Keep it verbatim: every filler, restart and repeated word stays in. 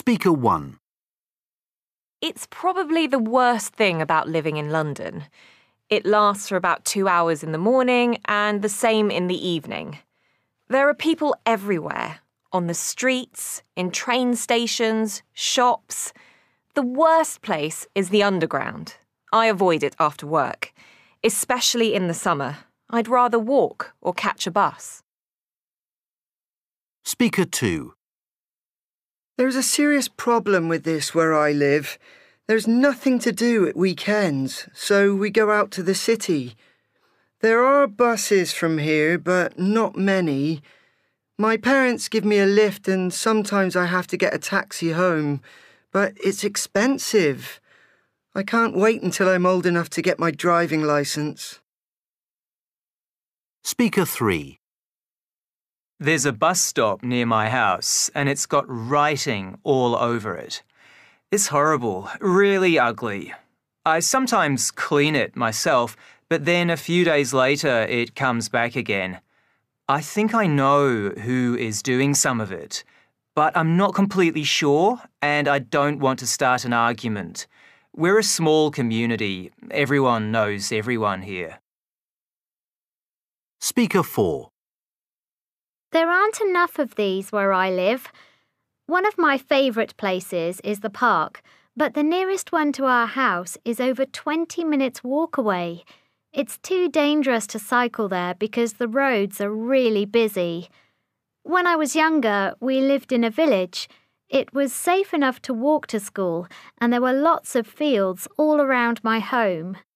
Speaker one. It's probably the worst thing about living in London. It lasts for about two hours in the morning and the same in the evening. There are people everywhere, on the streets, in train stations, shops. The worst place is the underground. I avoid it after work, especially in the summer. I'd rather walk or catch a bus. Speaker two. There's a serious problem with this where I live. There's nothing to do at weekends, so we go out to the city. There are buses from here, but not many. My parents give me a lift and sometimes I have to get a taxi home, but it's expensive. I can't wait until I'm old enough to get my driving licence. Speaker three. There's a bus stop near my house and it's got writing all over it. It's horrible, really ugly. I sometimes clean it myself, but then a few days later it comes back again. I think I know who is doing some of it, but I'm not completely sure and I don't want to start an argument. We're a small community. Everyone knows everyone here. Speaker four. There aren't enough of these where I live. One of my favourite places is the park, but the nearest one to our house is over twenty minutes walk away. It's too dangerous to cycle there because the roads are really busy. When I was younger, we lived in a village. It was safe enough to walk to school, and there were lots of fields all around my home.